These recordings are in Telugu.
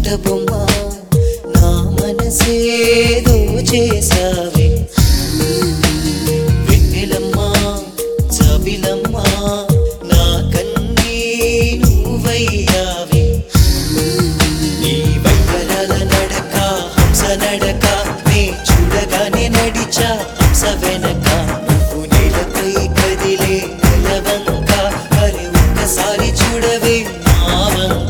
పుట్టబొమ్మ నా మనసేదో చేసావే వెన్నెలమ్మ జాబిలమ్మ నా కన్నీ నువ్వయ్యావే నీ వైవరాల నడక హంస నడక నే చూడగానే నడిచా హంస వెనక నువ్వు నేలపై కదిలే నెలవంక మరి ఒక్కసారి చూడవే నా వంక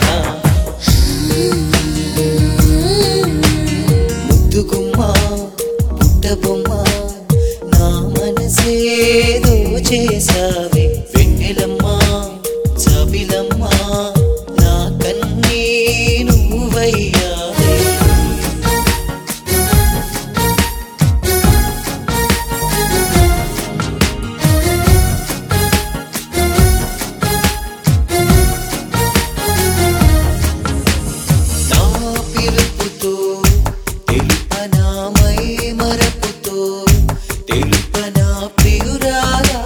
ముద్దుగుమ్మ పుట్టబొమ్మ నా మనసేదో చేసావే వెన్నెలమ్మ జాబిలమ్మ నా కన్నీ నువ్వయ్యావే నా పిలుపుతో తెలుపనా మై మరపుతో తెలుపనా ప్రియురాలా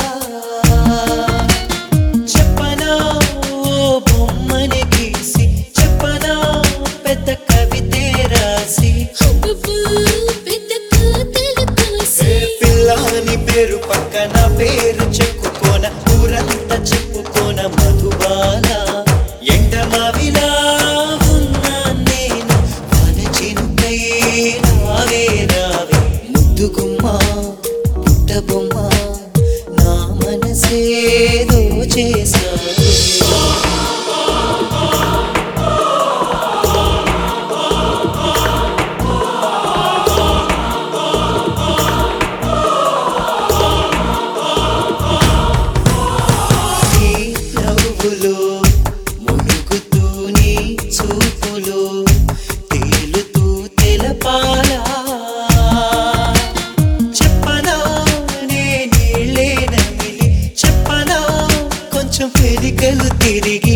చెప్పనా ఓ బొమ్మని గీసి చెప్పనా పెద్ద కవితే రాసి పిల్లాని పేరు పక్కన పేరు చెప్పుకోన ఊరంతా చెప్పుకోన మధుబాల ఎండమావిలా ఉన్నా నేను మన చినుకై రావే రావే ముద్దుగుమ్మ పుట్టబొమ్మ నా మనసేదో చేసావే నీ నవ్వులో మునుగుతూ నీ చూపులో తేలుతూ తెలపాలా చెప్పనా నే నీళ్ళే నమిలి చెప్పనా కొంచెం పెరికలు తిరిగి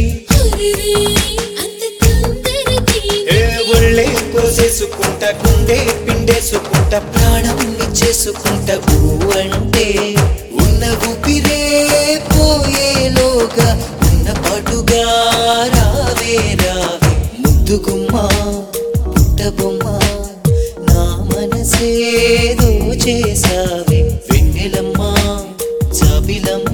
ఒళ్ళే కోసేసుకుంటా గుండె పిండేసుకుంటా ప్రాణం ఇచ్చేసుకుంటా అంటే ఉన్న ఊపిరే పోయేలోగా ఉన్న పాటుగా రావే రావే ముద్దుగుమ్మ పుట్టబొమ్మ నా మనసేదో చేసావే వెన్నెలమ్మ జాబిలమ్మ